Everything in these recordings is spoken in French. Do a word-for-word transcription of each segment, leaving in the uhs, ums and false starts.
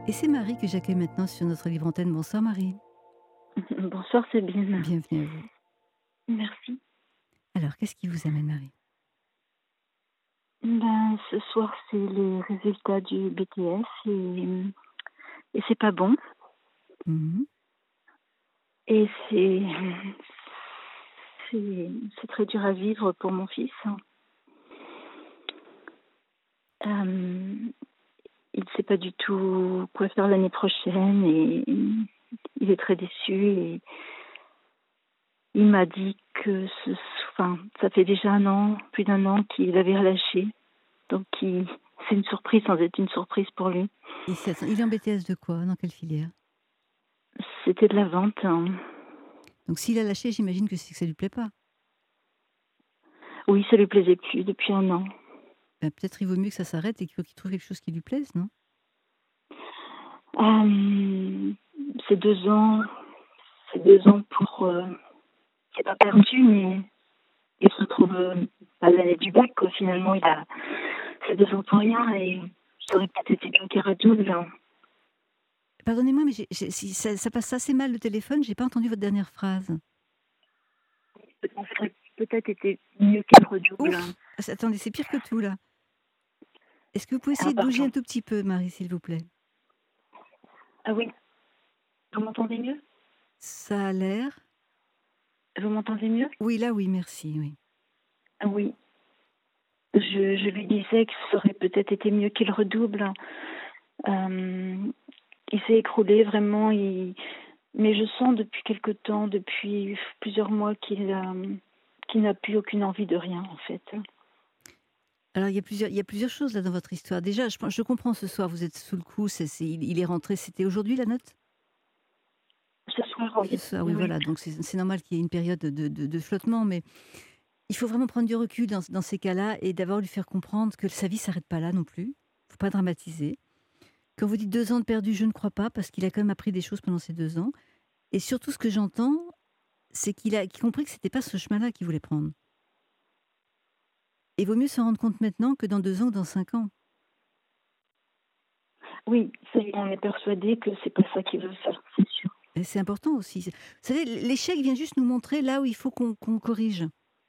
Et c'est Marie que j'accueille maintenant sur notre libre antenne. Bonsoir Marie. Bonsoir Sabine. Bienvenue à vous. Merci. Alors, qu'est-ce qui vous amène, Marie? Ben, ce soir, c'est les résultats du B T S et, et c'est pas bon. Mmh. Et c'est, c'est, c'est très dur à vivre pour mon fils. Euh, il ne sait pas du tout quoi faire l'année prochaine et il est très déçu. Et il m'a dit que ce, enfin, ça fait déjà un an, plus d'un an qu'il avait relâché. Donc, il, c'est une surprise sans être une surprise pour lui. Et c'est- attends, il est en B T S de quoi? Dans quelle filière? C'était de la vente. Hein. Donc s'il a lâché, j'imagine que c'est que ça lui plaît pas. Oui, ça lui plaisait plus depuis un an. Ben, peut-être il vaut mieux que ça s'arrête et qu'il faut qu'il trouve quelque chose qui lui plaise, non? Euh, c'est deux ans, c'est deux ans pour. Euh, c'est pas perdu, mais il se retrouve euh, à l'année du bac. Quoi. Finalement, il a c'est deux ans pour rien et ça aurait peut-être été bien qu'il redouble. Hein. Pardonnez-moi, mais j'ai- j'ai- si ça, ça passe assez mal le téléphone, j'ai pas entendu votre dernière phrase. En fait, peut-être été mieux qu'il redouble. Hein. Ouf! Attendez, c'est pire que tout là. Est-ce que vous pouvez Ah, essayer de bouger un pardon. tout petit peu, Marie, s'il vous plaît? Ah oui, vous m'entendez mieux? Ça a l'air. Vous m'entendez mieux? Oui, là, oui, merci, oui. Ah oui. Je, je lui disais que ça aurait peut-être été mieux qu'il redouble. Euh, il s'est écroulé vraiment. Il... Mais je sens depuis quelque temps, depuis plusieurs mois, qu'il euh, qu'il n'a plus aucune envie de rien, en fait. Alors, il y a plusieurs, il y a plusieurs choses là dans votre histoire. Déjà, je, pense- je comprends ce soir, vous êtes sous le coup. c'est- c'est- il, il est rentré. C'était aujourd'hui la note? Ce soir, Ce oui. soir, oui, Oui. voilà. Donc c'est c'est normal qu'il y ait une période de, de- de flottement, mais il faut vraiment prendre du recul dans, dans ces cas-là et d'abord lui faire comprendre que sa vie s'arrête pas là non plus. Faut pas dramatiser. Quand vous dites deux ans de perdu, je ne crois pas parce qu'il a quand même appris des choses pendant ces deux ans. Et surtout, ce que j'entends, c'est qu'il a qu'il compris que c'était pas ce chemin-là qu'il voulait prendre. Et il vaut mieux se rendre compte maintenant que dans deux ans ou dans cinq ans. Oui, ça, on est persuadé que c'est pas ça qu'il veut faire, c'est sûr. Et c'est important aussi. Vous savez, l'échec vient juste nous montrer là où il faut qu'on qu'on corrige.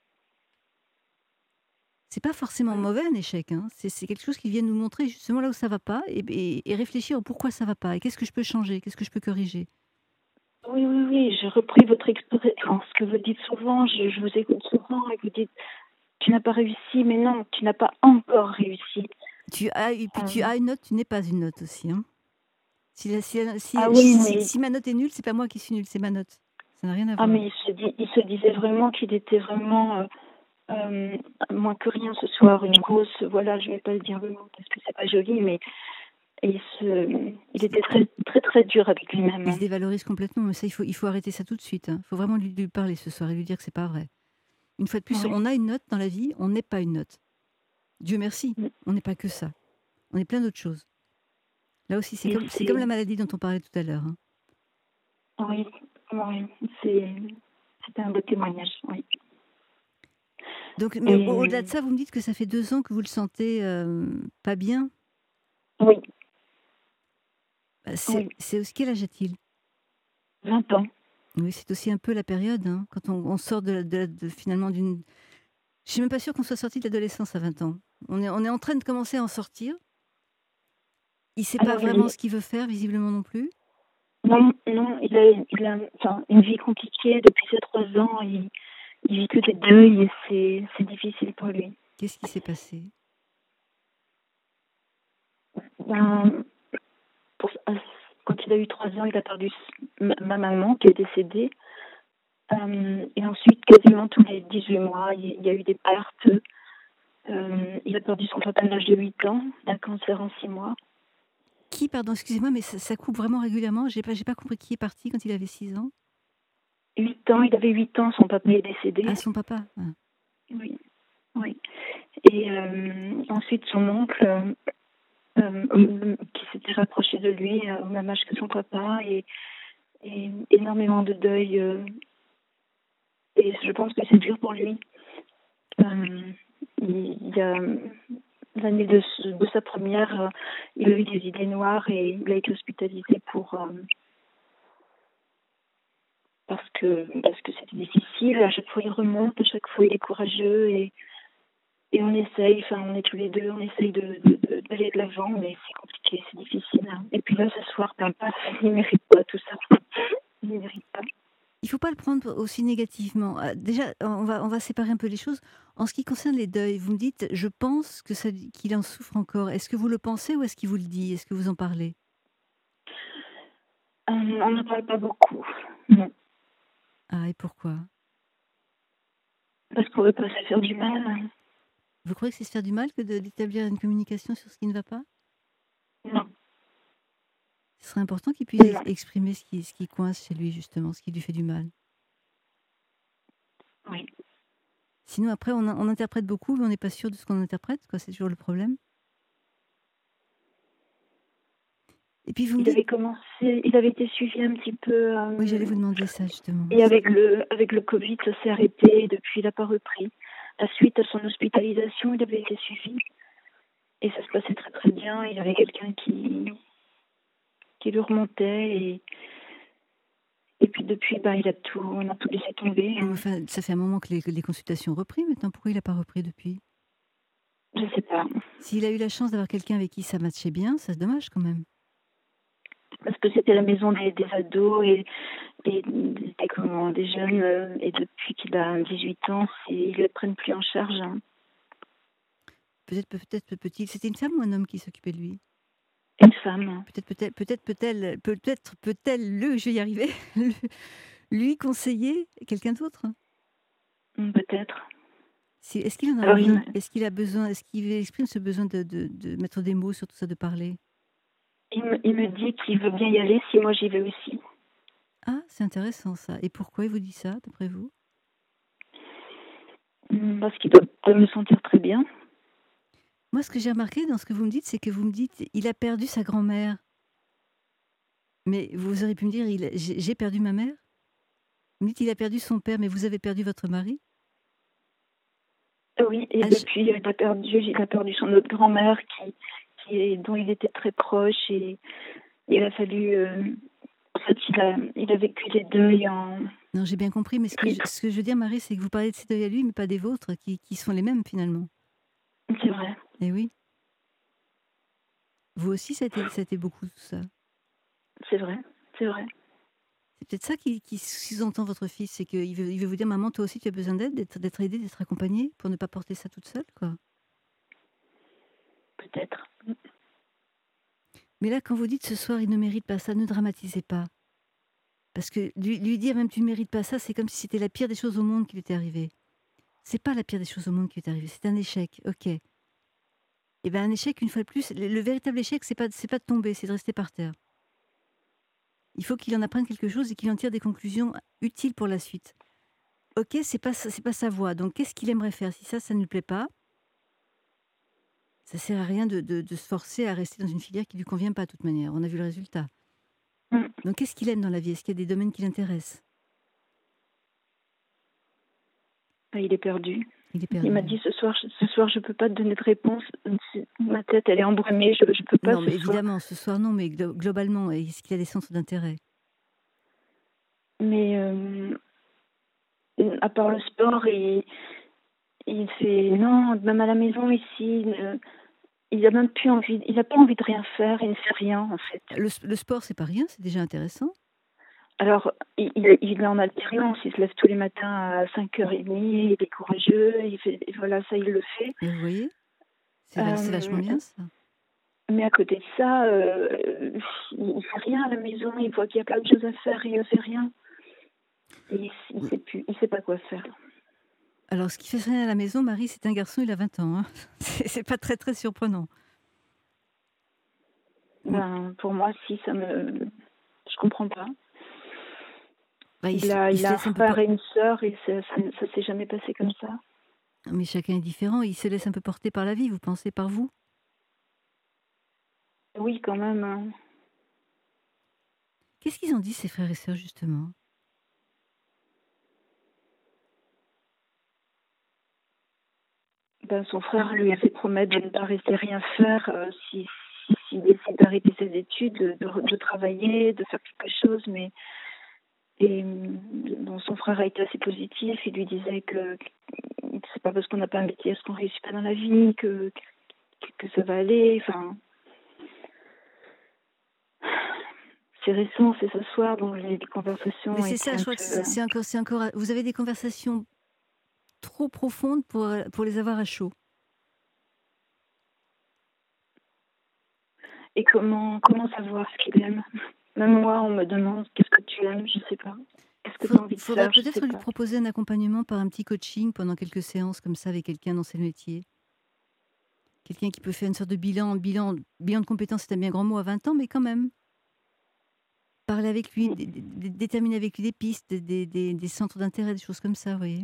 C'est pas forcément Oui, mauvais un échec, hein. C'est c'est quelque chose qui vient nous montrer justement là où ça va pas et, et- et réfléchir au pourquoi ça va pas et qu'est-ce que je peux changer, qu'est-ce que je peux corriger. oui, oui, oui. J'ai repris votre expérience, ce que vous dites souvent. Je, je vous écoute souvent et vous dites tu n'as pas réussi, mais non, tu n'as pas encore réussi. Tu as et puis tu Euh, as une note, tu n'es pas une note aussi, hein. Si, la- si, la- ah si, oui, si- mais si ma note est nulle, c'est pas moi qui suis nulle, c'est ma note. Ça n'a rien à ah voir. mais il se, dit, il se disait vraiment qu'il était vraiment euh, euh, moins que rien ce soir, une grosse, voilà, je vais pas le dire le mot parce que c'est pas joli, mais il se, il était très très très dur avec lui-même. Il se Hein. dévalorise complètement, mais ça, il faut, il faut arrêter ça tout de suite. Il faut vraiment lui, lui parler ce soir et lui dire que c'est pas vrai. Une fois de plus, Oui. on a une note dans la vie, on n'est pas une note. Dieu merci, on n'est pas que ça. On est plein d'autres choses. Là aussi, c'est Et comme, c'est comme c'est, la maladie dont on parlait tout à l'heure, hein. oui, oui, c'est, c'était un beau témoignage, oui. Donc, mais au- au-delà de Et ça, vous me dites que ça fait deux ans que vous le sentez euh, pas bien. oui, Bah, c'est, oui, c'est aussi quel âge a-t-il? vingt ans. Oui, c'est aussi un peu la période, hein, quand on, on sort de, la- de la- de- finalement d'une. Je suis même pas sûre qu'on soit sorti de l'adolescence à vingt ans. On est, on est en train de commencer à en sortir. Il sait pas Alors il vraiment est, ce qu'il veut faire, visiblement non plus. non, non, il a, il a, enfin, une vie compliquée depuis ces trois ans. Il, il vit que des deuils et c'est, c'est difficile pour lui. Qu'est-ce qui s'est passé? Ben, pour, quand il a eu trois ans, il a perdu ma, ma maman qui est décédée. Euh, et ensuite, quasiment tous les dix-huit mois, il, il y a eu des pertes. Euh, il a perdu son papa à l'âge de huit ans, d'un cancer en six mois. Qui, pardon, excusez-moi, mais ça, ça coupe vraiment régulièrement. J'ai pas, j'ai pas compris qui est parti quand il avait six ans. Huit ans, il avait huit ans, son papa est décédé. Ah, son papa. Ah. Oui, oui. Et euh, ensuite, son oncle, euh, euh, qui s'était rapproché de lui euh, au même âge que son papa, et, et énormément de deuil. Euh, et je pense que c'est dur pour lui. Euh, il, il, a, l'année de, de sa première, euh, il a eu des idées noires et il a été hospitalisé pour euh, parce que parce que c'était difficile. À chaque fois, il remonte, à chaque fois, il est courageux et et on essaye. Enfin, on est tous les deux, on essaye de, de, de d'aller de l'avant, mais c'est compliqué, c'est difficile. Hein. Et puis là, ce soir, ben, pas, il mérite pas tout ça. Il mérite pas. Il ne faut pas le prendre aussi négativement. Euh, Déjà, on va, on va séparer un peu les choses. En ce qui concerne les deuils, vous me dites, je pense que ça, qu'il en souffre encore. Est-ce que vous le pensez ou est-ce qu'il vous le dit? Est-ce que vous en parlez? Euh, on n'en parle pas beaucoup. Non. Ah, et pourquoi? Parce qu'on veut pas se faire du mal. Vous croyez que c'est se faire du mal que de- d'établir une communication sur ce qui ne va pas? Non. Ce serait important qu'il puisse ex- Non. exprimer ce qui, ce qui coince chez lui, justement, ce qui lui fait du mal. Oui. Sinon, après, on, on interprète beaucoup, mais on n'est pas sûr de ce qu'on interprète, quoi. C'est toujours le problème. Et puis, vous me Il avait dites, commencé, il avait été suivi un petit peu. oui, Euh, j'allais vous demander ça, justement. et avec le, avec le Covid, ça s'est arrêté. Et depuis, il n'a pas repris. À suite à son hospitalisation, il avait été suivi. Et ça se passait très très bien. Il y avait quelqu'un qui, qui le remontait. Et, et puis depuis, bah, il a tout, on a tout laissé tomber. Oui, mais Hein. enfin, ça fait un moment que les, que les consultations ont repris maintenant. Pourquoi il n'a pas repris depuis? Je sais pas. S'il a eu la chance d'avoir quelqu'un avec qui ça matchait bien, c'est dommage quand même. Parce que c'était la maison des, des ados et, et des, comment, des jeunes. euh, Et depuis qu'il a dix-huit ans, c'est- ils ne le prennent plus en charge. Hein. Peut-être peut-être peut-il. C'était une femme ou un homme qui s'occupait de lui? Une femme. Peut-être peut-être peut-être peut-elle peut-être peut-elle le je vais y arriver le- lui conseiller quelqu'un d'autre. Hmm, peut-être. Si, est-ce qu'il en a Alors, il envie? me, Est-ce qu'il a besoin? Est-ce qu'il exprime ce besoin de, de, de mettre des mots sur tout ça, de parler? il me, il me dit qu'il veut bien y aller si moi j'y vais aussi. Ah, c'est intéressant ça. Et pourquoi il vous dit ça, d'après vous? Hmm, Parce qu'il doit pas me sentir très bien. Moi, ce que j'ai remarqué dans ce que vous me dites, c'est que vous me dites il a perdu sa grand-mère. Mais vous auriez pu me dire il, j'ai j'ai perdu ma mère. Vous me dites il a perdu son père, mais vous avez perdu votre mari. Oui, et Ah, je- depuis, il a perdu, il a perdu son autre grand-mère qui, qui est- dont il était très proche et il a fallu. Euh, en fait, il a, il a vécu des deuils en. Non, j'ai bien compris, mais ce que, je, ce que je veux dire, Marie, c'est que vous parlez de ses deuils à lui, mais pas des vôtres, qui, qui sont les mêmes finalement. C'est vrai, Eh oui, vous aussi, ça a été, ça a été beaucoup tout ça. c'est vrai, c'est vrai. C'est peut-être ça qui, qui sous-entend votre fils, c'est qu'il veut, il veut vous dire, maman, toi aussi, tu as besoin d'aide, d'être, d'être aidée, d'être accompagnée, pour ne pas porter ça toute seule, quoi. Peut-être. Mais là, quand vous dites ce soir, il ne mérite pas ça, ne dramatisez pas. Parce que lui, lui dire même tu ne mérites pas ça, c'est comme si c'était la pire des choses au monde qui lui était arrivée. C'est pas la pire des choses au monde qui lui est arrivée, c'est un échec, ok. Et bien un échec, une fois de plus, le, le véritable échec, c'est pas, c'est pas de tomber, c'est de rester par terre. Il faut qu'il en apprenne quelque chose et qu'il en tire des conclusions utiles pour la suite. Ok, c'est pas, sa- c'est pas sa voie, donc qu'est-ce qu'il aimerait faire? Si ça, ça ne lui plaît pas, ça sert à rien de, de- de se forcer à rester dans une filière qui lui convient pas de toute manière. On a vu le résultat. Hmm. Donc qu'est-ce qu'il aime dans la vie? Est-ce qu'il y a des domaines qui l'intéressent? Ben, il est perdu. Il est Il m'a perdu. dit ce soir, ce soir, je peux pas te donner de réponse. C'est- Ma tête, elle est embrumée. Je, je peux pas Non, ce mais soir. évidemment, ce soir, non, mais glo- globalement, est-ce qu'il a des centres d'intérêt? Mais euh, à part le sport, il, il fait non, même à la maison ici, euh, il a même plus envie. Il a pas envie de rien faire. Il ne fait rien en fait. Le, le sport, c'est pas rien, c'est déjà intéressant. Alors, il, il il est en alternance, il se lève tous les matins à cinq heures trente, il est courageux, il fait, voilà, ça, il le fait. Mais vous voyez, c'est va- c'est vachement Euh, bien ça. mais à côté de ça, euh, il ne fait rien à la maison, il voit qu'il y a plein de choses à faire, il ne fait rien. Et il ne sait plus, il sait pas quoi faire. Alors, ce qui fait rien à la maison, Marie, c'est un garçon, il a vingt ans. Hein. C'est c'est pas très très surprenant. Mm. Ben, pour moi, si, ça me... Je comprends pas. Bah, il, Il se, a, il il se a un laisse un peu frère por- et une sœur et ça, ça, ça s'est jamais passé comme ça. mais chacun est différent. Il se laisse un peu porter par la vie. Vous pensez par vous? Oui, quand même. Hein. Qu'est-ce qu'ils ont dit ses frères et sœurs justement? ben, son frère lui a fait promettre de ne pas rester rien faire euh, si, si, s'il décide d'arrêter ses études, de, de, de travailler, de faire quelque chose. Mais et bon, son frère a été assez positif. Il lui disait que, que c'est pas parce qu'on n'a pas un B T S qu'on réussit pas dans la vie, que, que, que ça va aller. Enfin, c'est récent, c'est ce soir, donc les Mais conversations c'est étaient ça, je un crois que peu. c'est c'est encore, c'est encore. Vous avez des conversations trop profondes pour euh, pour les avoir à chaud. Et comment, comment savoir ce qu'il aime? Même moi, on me demande qu'est-ce que tu aimes, je sais pas. Qu'est-ce que tu Il as envie de faudrait faire, je sais peut-être lui pas. proposer un accompagnement par un petit coaching pendant quelques séances comme ça avec quelqu'un dans ses métiers. Quelqu'un qui peut faire une sorte de bilan, bilan, bilan de compétences, c'est un bien grand mot à vingt ans, mais quand même. Parler avec lui, Mm. dé- dé- dé- déterminer avec lui des pistes, des, des- des- des centres d'intérêt, des choses comme ça, vous voyez.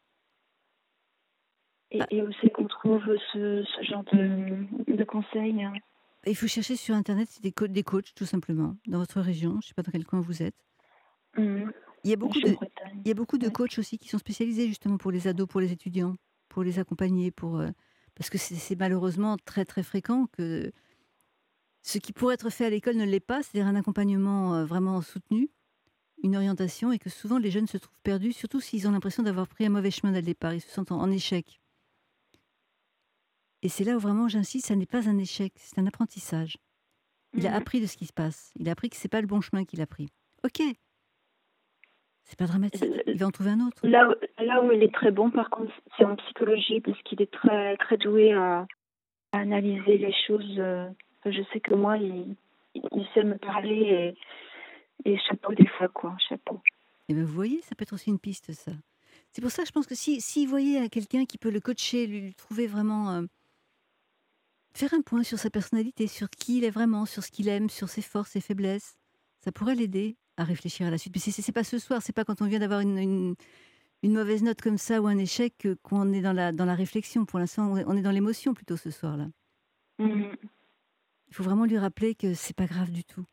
Et, Bah, et où c'est qu'on trouve ce, ce genre de, de conseils, hein? il faut chercher sur Internet des, co- des coachs, tout simplement, dans votre région. Je ne sais pas dans quel coin vous êtes. Mm. Il y a Je beaucoup suis en de, Bretagne. il y a beaucoup de Ouais. coachs aussi qui sont spécialisés justement pour les ados, pour les étudiants, pour les accompagner, pour, euh, parce que c'est c'est malheureusement très très fréquent que ce qui pourrait être fait à l'école ne l'est pas, c'est-à-dire un accompagnement euh, vraiment soutenu, une orientation, et que souvent les jeunes se trouvent perdus, surtout s'ils ont l'impression d'avoir pris un mauvais chemin dès le départ, ils se sentent en, en échec. Et c'est là où vraiment j'insiste, ça n'est pas un échec, c'est un apprentissage. Il a Mm. appris de ce qui se passe, il a appris que c'est pas le bon chemin qu'il a pris. Ok, c'est pas dramatique, Euh, il va en trouver un autre. Là, où- là où il est très bon, par contre, c'est en psychologie, parce qu'il est très, très doué à, à analyser les choses. euh, enfin, je sais que moi, il, il sait me parler et, et chapeau des fois, quoi, chapeau. Et bien vous voyez, ça peut être aussi une piste, ça. C'est pour ça que je pense que si, si vous voyez à quelqu'un qui peut le coacher, lui, lui trouver vraiment... euh, faire un point sur sa personnalité, sur qui il est vraiment, sur ce qu'il aime, sur ses forces, ses faiblesses, ça pourrait l'aider à réfléchir à la suite. Mais c'est c'est pas ce soir, c'est pas quand on vient d'avoir une, une, une mauvaise note comme ça ou un échec que- qu'on est dans la, dans la réflexion. Pour l'instant, on est on est dans l'émotion plutôt ce soir-là. Mhm. Il faut vraiment lui rappeler que c'est pas grave du tout.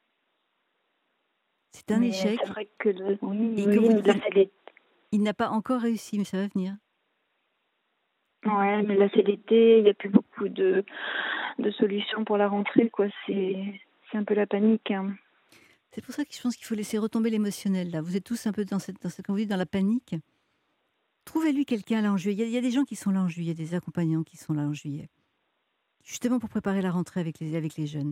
C'est un Mais c'est échec vrai que le, oui, et que oui, vous, mais là, il, c'est les, il n'a pas encore réussi, mais ça va venir. ouais, mais là, c'est l'été, il n'y a plus beaucoup de, de solutions pour la rentrée, quoi. C'est, c'est un peu la panique, hein. C'est pour ça que je pense qu'il faut laisser retomber l'émotionnel. Là, vous êtes tous un peu dans cette, dans cette, quand vous dites, dans la panique. Trouvez-lui quelqu'un là en juillet. Il y, a, il y a des gens qui sont là en juillet, des accompagnants qui sont là en juillet, justement pour préparer la rentrée avec les, avec les jeunes.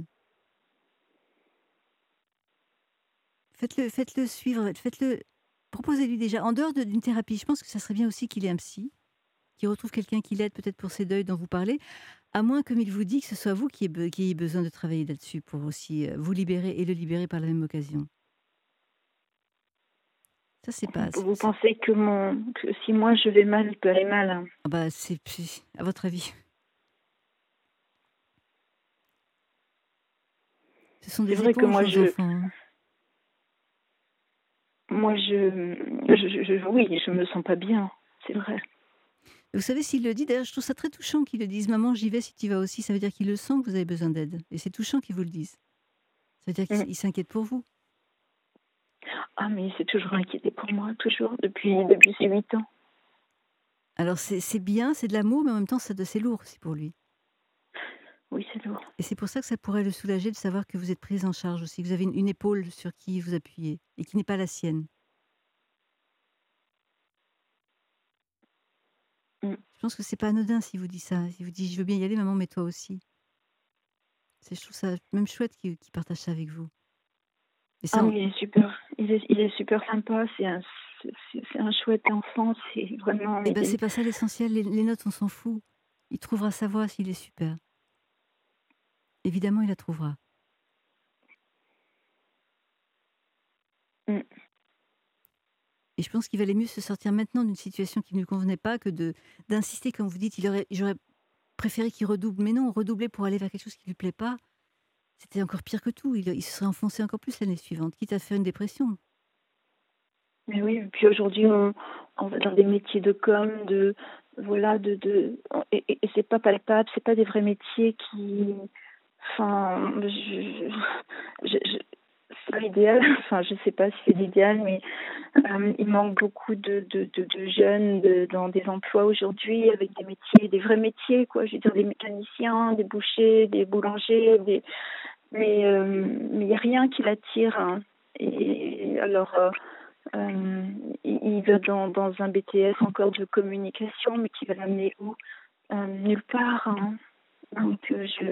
Faites-le, faites-le suivre, faites-le, proposez-lui déjà en dehors de- d'une thérapie. Je pense que ça serait bien aussi qu'il ait un psy, qu'il retrouve quelqu'un qui l'aide peut-être pour ses deuils dont vous parlez, à moins, comme il vous dit, que ce soit vous qui ayez, be- qui ayez besoin de travailler là-dessus pour aussi euh, vous libérer et le libérer par la même occasion. Ça, c'est pas. Vous, c'est- vous c'est- pensez que mon, que si moi je vais mal, il peut aller mal, hein. ah bah, c'est, c'est- à votre avis. Ce sont C'est des vrai que éponges, moi, nos je, enfants, hein. moi, je, je, je, oui, je me sens pas bien, c'est vrai. Vous savez, s'il le dit, d'ailleurs, je trouve ça très touchant qu'ils le disent. Maman, j'y vais si tu vas aussi. Ça veut dire qu'il le sent que vous avez besoin d'aide. Et c'est touchant qu'ils vous le disent. Ça veut dire Mm. qu'il s'inquiète pour vous. Ah, mais il s'est toujours inquiété pour moi, toujours, depuis, depuis ses huit ans. Alors, c'est c'est bien, c'est de l'amour, mais en même temps, c'est de- c'est lourd aussi pour lui. Oui, c'est lourd. Et c'est pour ça que ça pourrait le soulager de savoir que vous êtes prise en charge aussi, que vous avez une, une épaule sur qui vous appuyer et qui n'est pas la sienne. Mm. Je pense que c'est pas anodin s'il vous dit ça. S'il vous dit je veux bien y aller, maman, mais toi aussi. C'est, je trouve ça même chouette qu'il qu'il partage ça avec vous. Et Ah, ça, on- mais il est super, il est, il est super sympa, c'est un, c'est c'est un chouette enfant, c'est vraiment, eh il ben, c'est est- pas ça l'essentiel. Les, les notes, on s'en fout. Il trouvera sa voie s'il est super. Évidemment, il la trouvera. Mm. Et je pense qu'il valait mieux se sortir maintenant d'une situation qui ne lui convenait pas que de d'insister, comme vous dites. Il aurait, j'aurais préféré qu'il redouble. Mais non, redoubler pour aller vers quelque chose qui ne lui plaît pas, c'était encore pire que tout. Il, il se serait enfoncé encore plus l'année suivante, quitte à faire une dépression. Mais oui, et puis aujourd'hui, on, on va dans des métiers de com, de, voilà, de, de, et, et, et c'est pas palpable, c'est pas des vrais métiers qui, enfin, je, je, je, je- ça, idéal. Enfin, je sais pas si c'est l'idéal, mais euh, il manque beaucoup de, de, de, de jeunes de- dans des emplois aujourd'hui avec des métiers, des vrais métiers, quoi. Je veux dire, des mécaniciens, des bouchers, des boulangers, des... mais euh, mais il n'y a rien qui l'attire, hein. Et alors, euh, euh, il il va dans, dans un B T S encore de communication, mais qui va l'amener où? Euh, nulle part, hein. Donc, euh, je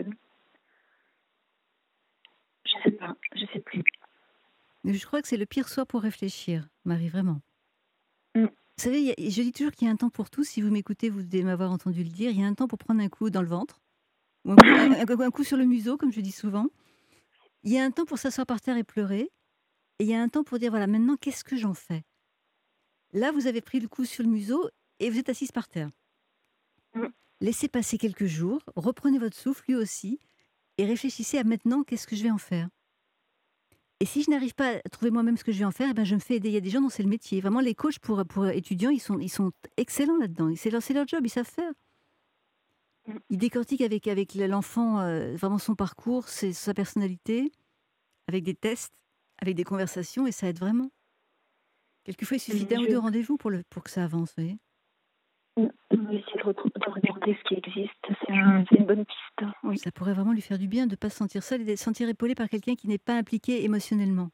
je sais pas, je sais plus. Mais je crois que c'est le pire soir pour réfléchir, Marie, vraiment. Mm. Vous savez, il y a- je dis toujours qu'il y a un temps pour tout. Si vous m'écoutez, vous devez m'avoir entendu le dire. Il y a un temps pour prendre un coup dans le ventre, ou un coup, un- un- un coup sur le museau, comme je dis souvent. Il y a un temps pour s'asseoir par terre et pleurer. Et il y a un temps pour dire, voilà, maintenant, qu'est-ce que j'en fais? Là, vous avez pris le coup sur le museau et vous êtes assise par terre. Mm. Laissez passer quelques jours, reprenez votre souffle, lui aussi, et réfléchissez à maintenant, qu'est-ce que je vais en faire? Et si je n'arrive pas à trouver moi-même ce que je vais en faire, eh ben, je me fais aider. Il y a des gens dont c'est le métier. Vraiment, les coachs pour, pour étudiants, ils sont, ils sont excellents là-dedans. C'est leur, c'est leur job, ils savent faire. Mm. Ils décortiquent avec, avec l'enfant euh, vraiment son parcours, ses- sa personnalité, avec des tests, avec des conversations, et ça aide vraiment. Quelquefois, il suffit d'un ou deux Je rendez-vous pour, le, pour que ça avance, vous voyez. on va essayer de, retrou- de regarder ce qui existe. C'est un- c'est une bonne piste, oui. Ça pourrait vraiment lui faire du bien de ne pas se sentir seul et de se sentir épaulé par quelqu'un qui n'est pas impliqué émotionnellement.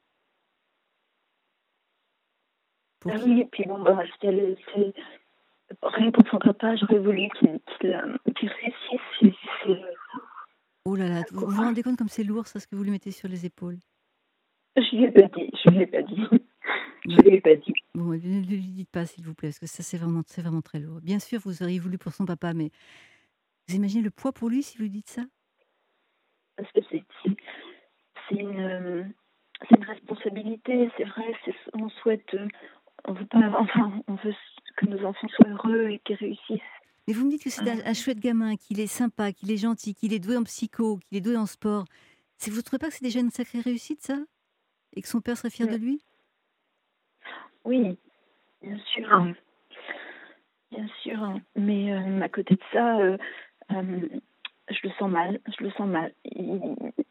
Pour Ah qui... oui, et puis bon, bah, c'est, le- c'est- rien pour son papa, j'aurais voulu qu'il qu'il, euh, qu'il réussisse. C'est, c'est, Oh là là, vous quoi. vous rendez compte comme c'est lourd, ça, ce que vous lui mettez sur les épaules? Je lui ai pas dit, je lui ai pas dit. Je Ouais. lui ai pas dit. Bon, ne ne lui dites pas, s'il vous plaît, parce que ça, c'est vraiment, c'est vraiment très lourd. Bien sûr, vous auriez voulu pour son papa, mais vous imaginez le poids pour lui si vous lui dites ça? Parce que c'est, c'est, c'est une, euh, c'est une responsabilité, c'est vrai. C'est, on souhaite, euh, on veut pas, enfin, on veut que nos enfants soient heureux et qu'ils réussissent. Mais vous me dites que c'est Euh, un, un chouette gamin, qu'il est sympa, qu'il est gentil, qu'il est doué en psycho, qu'il est doué en sport. C'est- Vous ne trouvez pas que c'est déjà une sacrée réussite, ça? Et que son père serait fier de lui? oui, bien sûr. Bien sûr, mais euh, à côté de ça, euh, euh, je le sens mal, je le sens mal. Et,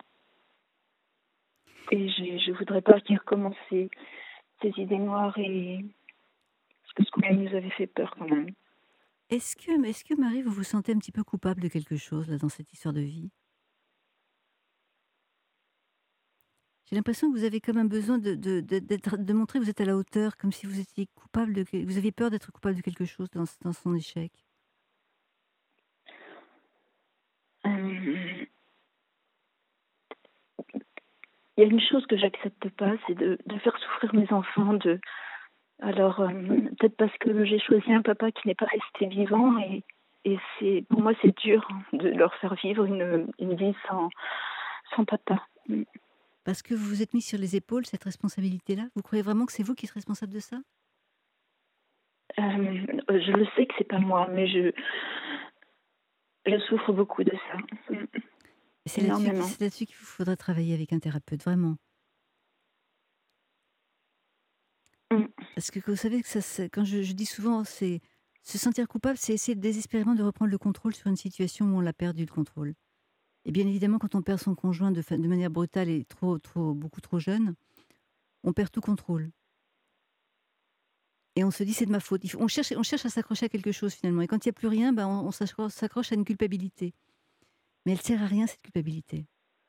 et je, je voudrais pas dire comment ces, ces idées noires et parce que ce qu'on nous avait fait peur quand même. Est-ce que, est-ce que Marie, vous vous sentez un petit peu coupable de quelque chose là dans cette histoire de vie? J'ai l'impression que vous avez comme un besoin de, de, de, d'être- de montrer que vous êtes à la hauteur, comme si vous étiez coupable de, que- vous aviez peur d'être coupable de quelque chose dans, dans son échec. Euh, Il y a une chose que j'accepte pas, c'est de, de faire souffrir mes enfants. De, alors euh, peut-être parce que j'ai choisi un papa qui n'est pas resté vivant et, et c'est pour moi c'est dur de leur faire vivre une, une vie sans, sans papa. Parce que vous vous êtes mis sur les épaules cette responsabilité-là? Vous croyez vraiment que c'est vous qui êtes responsable de ça? Euh, je le sais que c'est pas moi, mais je, je souffre beaucoup de ça. Mm. Et c'est là-dessus, qu'il- Énormément. c'est là-dessus qu'il vous faudra travailler avec un thérapeute, vraiment. Mm. Parce que vous savez que ça, c'est- quand je, je dis souvent, c'est se sentir coupable, c'est essayer désespérément de reprendre le contrôle sur une situation où on l'a perdu le contrôle. Et bien évidemment, quand on perd son conjoint de, fa- de manière brutale et trop, trop, beaucoup trop jeune, on perd tout contrôle. Et on se dit c'est de ma faute. Il faut- on, cherche, on cherche à s'accrocher à quelque chose finalement. Et quand il n'y a plus rien, ben, on, on s'accroche s'accroche à une culpabilité. Mais elle sert à rien cette culpabilité.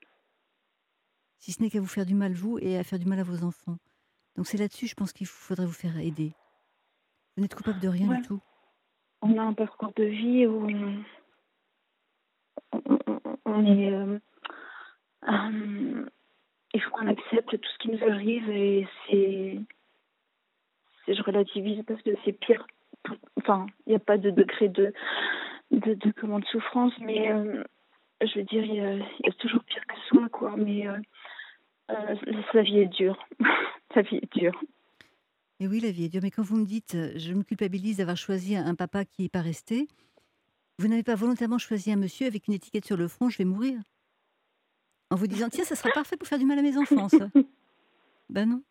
Si ce n'est qu'à vous faire du mal vous et à faire du mal à vos enfants. Donc c'est là-dessus, je pense qu'il faudrait vous faire aider. Vous n'êtes coupable de rien du Ouais. tout. On a un parcours de vie où on, on, on- on est. Euh, euh, il faut qu'on accepte tout ce qui nous arrive et c'est. c'est- Je relativise parce que c'est pire. Enfin, il n'y a pas de degré de, de, de, comment, de souffrance, mais euh, je veux dire, il y, a, il y a toujours pire que soi, quoi. Mais euh, euh, la vie est dure. La vie est dure. Et oui, la vie est dure. Mais quand vous me dites, euh, je me culpabilise d'avoir choisi un papa qui n'est pas resté, vous n'avez pas volontairement choisi un monsieur avec une étiquette sur le front, je vais mourir. En vous disant, tiens, ça sera parfait pour faire du mal à mes enfants, ça. Ben non.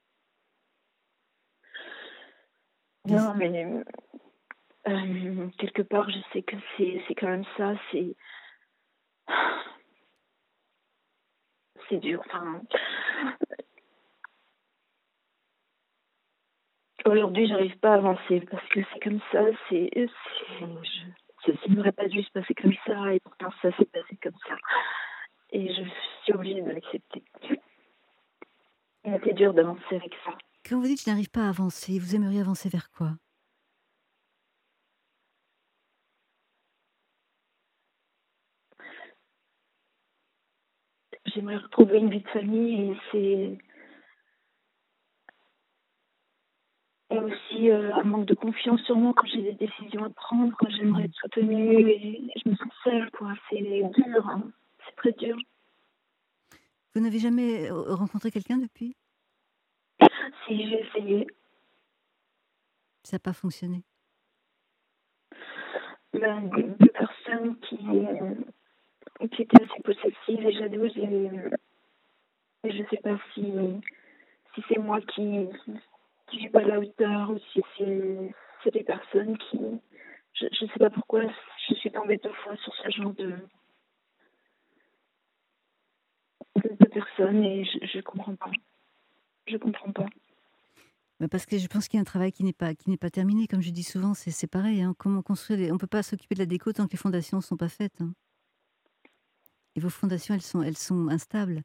Des- Non, mais euh, quelque part, je sais que c'est c'est quand même ça. C'est c'est dur. Enfin, aujourd'hui, j'arrive pas à avancer parce que c'est comme ça, c'est, c'est, je, ça ne devrait pas dû se passer comme ça et pourtant ça s'est passé comme ça. Et je suis obligée de l'accepter. C'est dur d'avancer avec ça. Quand vous dites je n'arrive pas à avancer, vous aimeriez avancer vers quoi? J'aimerais retrouver une vie de famille et c'est et aussi euh, un manque de confiance sur moi quand j'ai des décisions à prendre, quand j'aimerais être soutenue et je me sens seule, quoi. C'est dur, hein. C'est très dur. Vous n'avez jamais euh, rencontré quelqu'un depuis? Si j'ai essayé, Ça n'a pas fonctionné? ben, deux deux personnes qui, euh, qui étaient assez possessives et jalouses et, et je sais pas si, si c'est moi qui qui suis pas à la hauteur ou si c'est c'est des personnes qui je je sais pas pourquoi je suis tombée deux fois sur ce genre de de, de personnes et je je comprends pas. Je comprends pas. Bah, parce que je pense qu'il y a un travail qui n'est pas qui n'est pas terminé. Comme je dis souvent, c'est c'est pareil, hein, comment construire les on peut pas s'occuper de la déco tant que les fondations ne sont pas faites, hein. Et vos fondations, elles sont elles sont instables.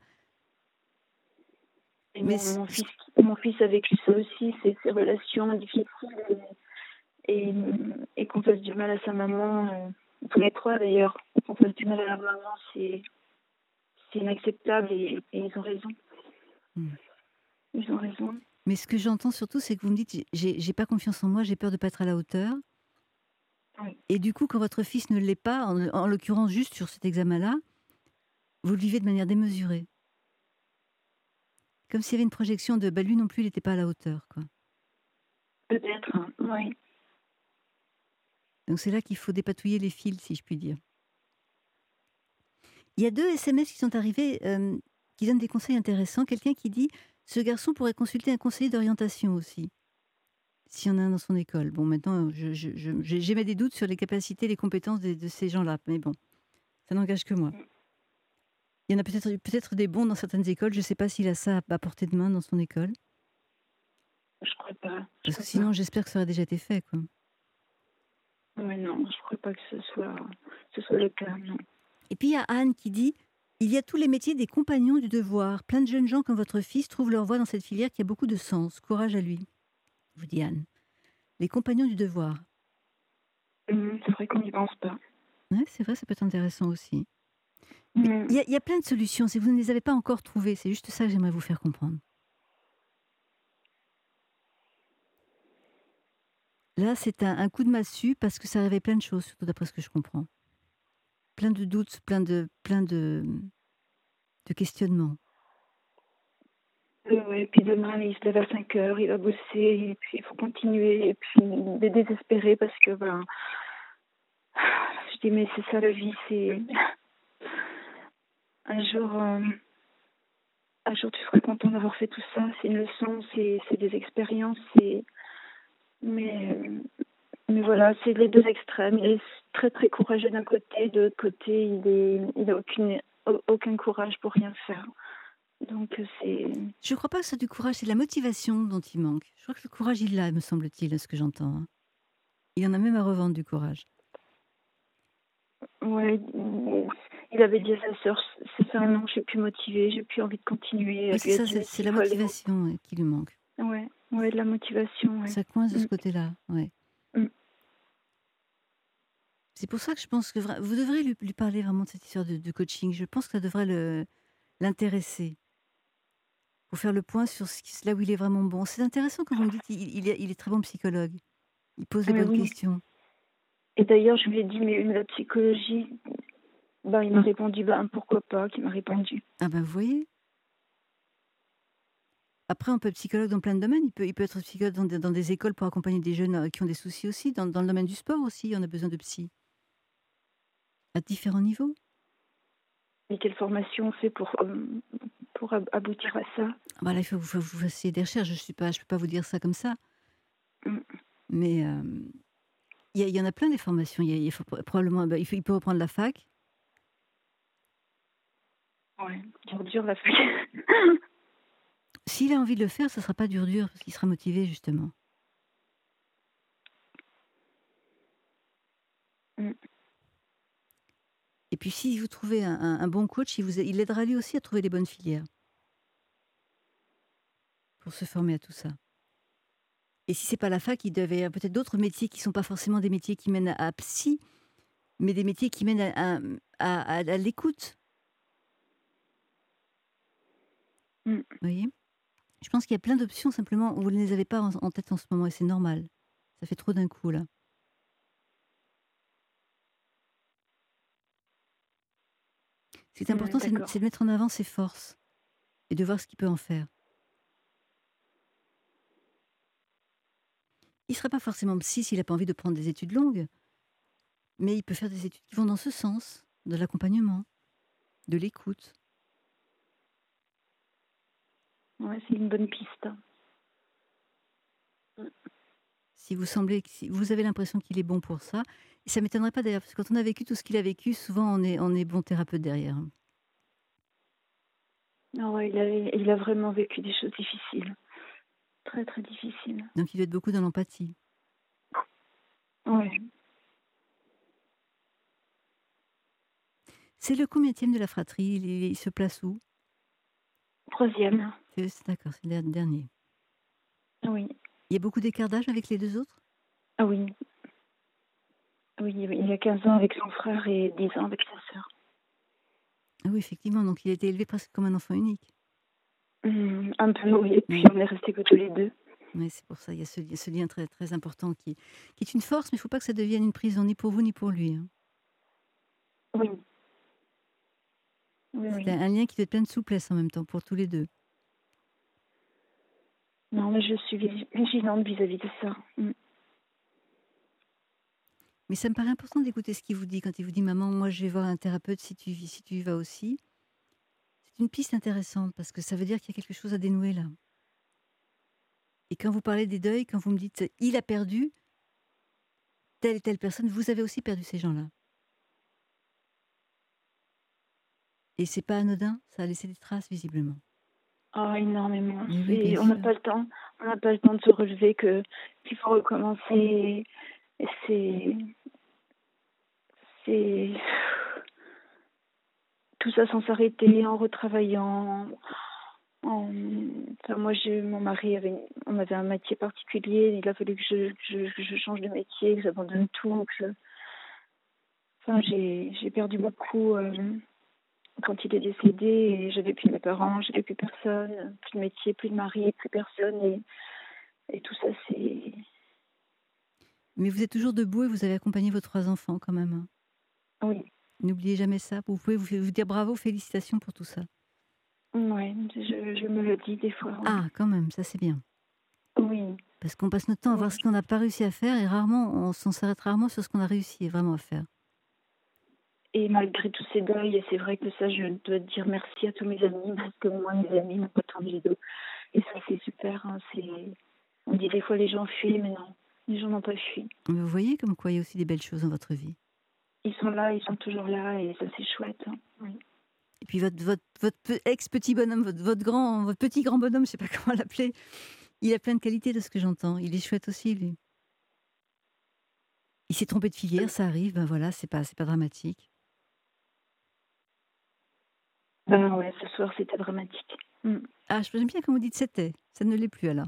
Et Mais mon, c mon c fils mon fils a vécu ça aussi, c'est ces relations difficiles et, et, et qu'on fasse du mal à sa maman, euh, tous les trois d'ailleurs, qu'on fasse du mal à la maman, c'est c'est inacceptable et, et ils ont raison. mmh. Ils ont raison. Mais ce que j'entends surtout, c'est que vous me dites: «J'ai j'ai j'ai pas confiance en moi, j'ai peur de pas être à la hauteur» Oui. et du coup, quand votre fils ne l'est pas, en en l'occurrence juste sur cet examen-là, vous le vivez de manière démesurée. Comme s'il y avait une projection de, bah, lui non plus, il était pas à la hauteur, quoi. Peut-être, hein, oui. Donc c'est là qu'il faut dépatouiller les fils, si je puis dire. Il y a deux S M S qui sont arrivés, hem, qui donnent des conseils intéressants. Quelqu'un qui dit: «Ce garçon pourrait consulter un conseiller d'orientation aussi, s'il y en a un dans son école». Bon, maintenant, je je je j'ai j'émets des doutes sur les capacités, les compétences de de ces gens-là, mais bon, ça n'engage que moi. Il y en a peut-être peut-être des bons dans certaines écoles, je ne sais pas s'il a ça à portée de main dans son école, Je crois pas. Je parce que crois pas. sinon j'espère que ça aurait déjà été fait, quoi. Oui, non, je crois pas que ce soit ce soit le cas, non. Et puis il y a Anne qui dit: «Il y a tous les métiers des compagnons du devoir. Plein de jeunes gens comme votre fils trouvent leur voie dans cette filière qui a beaucoup de sens. Courage à lui», vous dit Anne. Les compagnons du devoir. Mmh, c'est vrai qu'on n'y pense pas. Ouais, c'est vrai, ça peut être intéressant aussi. Mais il Mmh. y a il y a plein de solutions, c'est que vous ne les avez pas encore trouvées, c'est juste ça que j'aimerais vous faire comprendre. Là, c'est un un coup de massue parce que ça réveille plein de choses, surtout d'après ce que je comprends. Plein de doutes, plein de plein de, mmh, de questionnements. Ouais, ouais, puis demain, il se lève à cinq heures, il va bosser et puis il faut continuer et puis il est désespéré parce que, ben, je dis: «Mais c'est ça la vie, c'est un jour, hem, un jour tu seras content d'avoir fait tout ça, c'est une leçon, c'est c'est des expériences, c'est» mais mais voilà, c'est les deux extrêmes. Il est très, très courageux d'un côté, de l'autre côté, il est il a aucune au aucun courage pour rien faire. Donc heu, c'est Je ne crois pas que ce soit du courage, c'est de la motivation dont il manque. Je crois que le courage, il l'a, me semble-t-il, à ce que j'entends, hein. Il en a même à revendre du courage. ouais, il il avait dit à sa sœur: «Ça fait un an, je suis plus motivée, j'ai plus envie de continuer». Oui, Elle c'est lui a ça, dit: c'est «Mais c'est s'il la faut aller au» motivation, ouais, qui lui manque. ouais, ouais, de la motivation, ouais. Ça coince de Mmh, ce côté-là, ouais. mmh. C'est pour ça que je pense que vra vous devrez lui lui parler vraiment de cette histoire de de coaching. Je pense que ça devrait le l'intéresser, pour faire le point sur ce qui là où il est vraiment bon. C'est intéressant quand vous me dites il il est il est très bon psychologue. Il pose les Mais bonnes oui questions. et d'ailleurs, je lui ai dit: «Mais la psychologie?» Ben, il m'a répondu: «Ben, pourquoi pas?» qu'il m'a répondu. Ah ben, vous voyez? Après on peut être psychologue dans plein de domaines. Il peut il peut être psychologue dans des dans des écoles pour accompagner des jeunes, heu, qui ont des soucis aussi. Dans dans le domaine du sport aussi, on a besoin de psy, à différents niveaux. Et quelle formation on fait pour, hem, pour ab aboutir à ça? Ah bah, là, il faut faut que vous fassiez des recherches. Je suis pas je peux pas vous dire ça comme ça. Mmh, Mais, hem, il y a il y en a plein des formations. Il y a il faut pro probablement, bah, il faut il peut reprendre la fac. ouais, dur, dur la fac. S'il a envie de le faire, ça sera pas dur, dur, parce qu'il sera motivé justement. puis si vous trouvez un, un- un bon coach, il vous a- il aidera lui aussi à trouver les bonnes filières pour se former à tout ça. Et si c'est pas la fac, il devait y avoir peut-être d'autres métiers qui sont pas forcément des métiers qui mènent à, à psy, mais des métiers qui mènent à, à, à- à- à l'écoute. Mm. Vous voyez? Je pense qu'il y a plein d'options, simplement vous ne les avez pas en, en tête en ce moment et c'est normal. Ça fait trop d'un coup là. Ce qui est Mm, important, c'est de, d'accord. c'est de mettre en avant ses forces et de voir ce qu'il peut en faire. Il ne serait pas forcément psy s'il n'a pas envie de prendre des études longues, mais il peut faire des études qui vont dans ce sens, de l'accompagnement, de l'écoute. Ouais, c'est une bonne piste. Mm. Si vous semblez, si vous avez l'impression qu'il est bon pour ça, et ça m'étonnerait pas d'ailleurs, parce que quand on a vécu tout ce qu'il a vécu, souvent on est, on est bon thérapeute derrière. Ah ouais, il a, il a vraiment vécu des choses difficiles. Très, très difficiles. Donc il doit être beaucoup dans l'empathie. Ouais. C'est le combienième de la fratrie? il, il se place où? Troisième. C'est, c'est- d'accord, c'est le dernier. Oui. Il y a beaucoup d'écart d'âge avec les deux autres? Ah oui. Oui, oui, il a quinze ans avec son frère et dix ans avec sa sœur. Ah oui, effectivement, donc il a été élevé presque comme un enfant unique. Mm, un peu, oui. Et puis Oui, on est restés que tous les deux. oui, c'est pour ça, il y a ce, il y a ce lien très, très important qui, qui est une force, mais il ne faut pas que ça devienne une prison, ni pour vous, ni pour lui, hein. Oui. Oui, C'est oui. un, un lien qui doit être plein de souplesse en même temps, pour tous les deux. Non, mais je suis vigi- vigilante vis-à-vis de ça. Mm. Mais ça me paraît important d'écouter ce qu'il vous dit, quand il vous dit: «Maman, moi je vais voir un thérapeute si tu y si tu y vas aussi». C'est une piste intéressante, parce que ça veut dire qu'il y a quelque chose à dénouer là. Et quand vous parlez des deuils, quand vous me dites: «Il a perdu telle et telle personne», vous avez aussi perdu ces gens-là. Et c'est pas anodin, ça a laissé des traces visiblement. Ah, énormément. Mais oui, bien C'est, on n'a sûr. pas le temps. On n'a pas le temps de se relever, que qu'il faut recommencer. Et c'est, c'est tout ça sans s'arrêter, en retravaillant. En... Enfin, moi, j'ai, mon mari avait, on avait un métier particulier. Il a fallu que je, que je, que je change de métier, que j'abandonne tout. Que je... Enfin, j'ai, j'ai perdu beaucoup euh, quand il est décédé. Et j'avais plus mes parents, j'avais plus personne, plus de métier, plus de mari, plus personne. Et, et tout ça, c'est... Mais vous êtes toujours debout et vous avez accompagné vos trois enfants quand même, hein. Oui, N'oubliez jamais ça. Vous pouvez vous vous dire bravo, félicitations pour tout ça. ouais, je, je me le dis des fois, oui. Ah, quand même, ça c'est bien. Oui, Parce qu'on passe notre temps à voir oui. ce qu'on n'a pas réussi à faire et rarement, on s'en s'arrête rarement sur ce qu'on a réussi vraiment à faire. Et malgré tous ces deuils, et c'est vrai que ça, je dois dire merci à tous mes amis, parce que moi, mes amis n'ont pas tourné les dos. Et ça, c'est super, hein, c'est... On dit des fois les gens fuient, mais non, les gens n'ont pas fui. Mais vous voyez comme quoi il y a aussi des belles choses dans votre vie. Ils sont là, ils sont toujours là, et ça, c'est chouette, hein. Oui. Et puis votre, votre, votre pe- ex-petit bonhomme, votre, votre, grand, votre petit grand bonhomme, je sais pas comment l'appeler, il a plein de qualités de ce que j'entends. Il est chouette aussi, lui. Il s'est trompé de filière, ça arrive, ben voilà, c'est pas, c'est pas dramatique. Ben ouais, ce soir, c'était dramatique. Mm. Ah, j'aime bien quand vous dites c'était, ça ne l'est plus alors.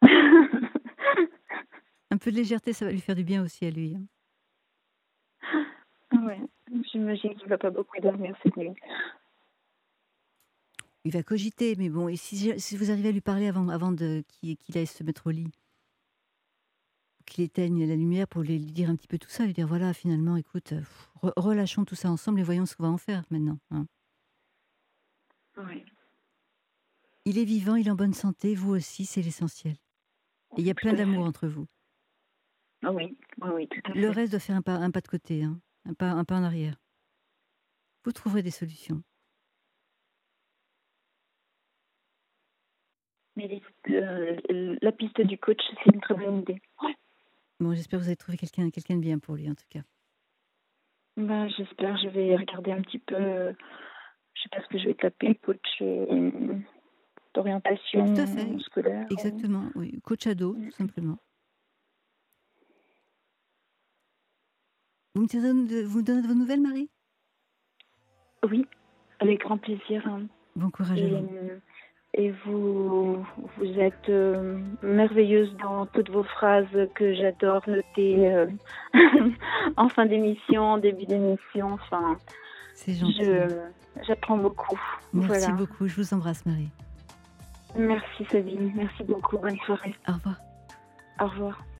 Un peu de légèreté, ça va lui faire du bien aussi à lui, hein. Ouais, j'imagine qu'il va pas beaucoup dormir cette nuit. Il va cogiter, mais bon, et si, si vous arrivez à lui parler avant, avant de, qu'il qu'il aille se mettre au lit, qu'il éteigne la lumière pour lui, lui dire un petit peu tout ça, lui dire voilà, finalement, écoute, euh, pff, re- relâchons tout ça ensemble et voyons ce qu'on va en faire maintenant, hein. Ouais, Il est vivant, il est en bonne santé, vous aussi, c'est l'essentiel. Et il y a plein tout à d'amour fait. entre vous. Ah oui, oui, oui, tout à Le fait. reste doit faire un pas, un pas de côté, hein, un, pas, un pas en arrière. Vous trouverez des solutions. Mais les- euh, la piste du coach, c'est une très bonne idée. Bon, j'espère que vous avez trouvé quelqu'un quelqu'un de bien pour lui, en tout cas. Ben, j'espère, je vais regarder un petit peu, euh, je sais pas ce que je vais taper, coach euh, Tout à d'orientation fait, scolaire. ou- exactement, oui. Coach ado, tout simplement. Vous me tirez de- vous me donnez de vos nouvelles, Marie? Oui, avec grand plaisir. Hein. Bon courage à Et, vous. euh, et vous, vous êtes euh, merveilleuse dans toutes vos phrases que j'adore noter euh, en fin d'émission, en début d'émission. Enfin, C'est gentil. je, j'apprends beaucoup. Merci Voilà. beaucoup. Je vous embrasse, Marie. Merci Sabine, merci beaucoup. Bonne soirée. Au revoir. Au revoir.